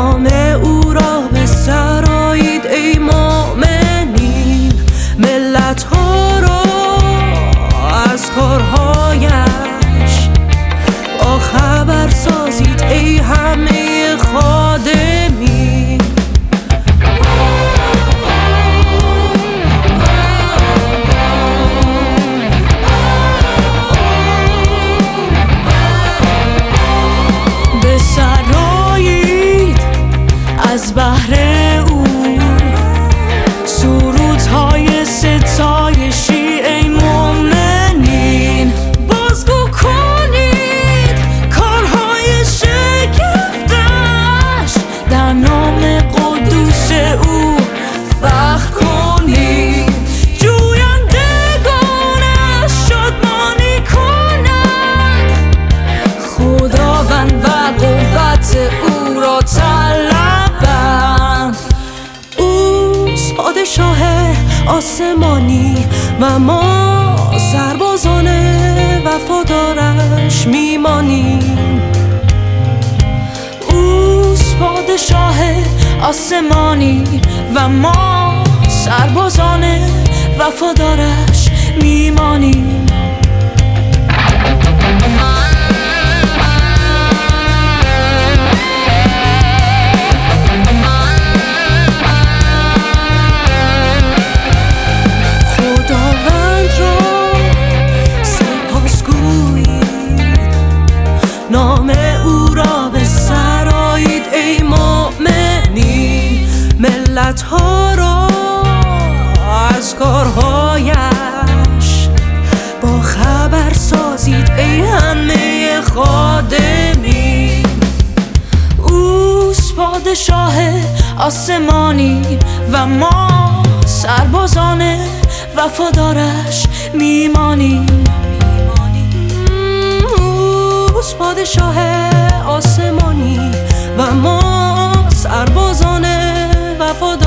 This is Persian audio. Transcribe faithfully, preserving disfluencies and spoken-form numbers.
نام او را به سرایید ای مؤمنین، ملت ها را از کارهایش با خبر سازید ای همه خادمین. به سرایید از بحر او سرودهای ستایشی ای مؤمنین، بازگو کنید کارهای شگفتش، در نام قدوس او فخر کنید، جویندگانش شادمانی کنند، خداوند و قوت او را طلبند. اوست پادشاه آسمانی و ما سربازان وفادارش میمانیم. اوست پادشاه آسمانی و ما سربازان وفادارش میمانیم. نام او را به سرایید ای مؤمنین، ملت ها را از کارهایش با خبر سازید ای همه خادمین. اوست پادشاه آسمانی و ما سربازان وفادارش میمانیم. اوست پادشاه آسمانی و ما سربازان وفادارش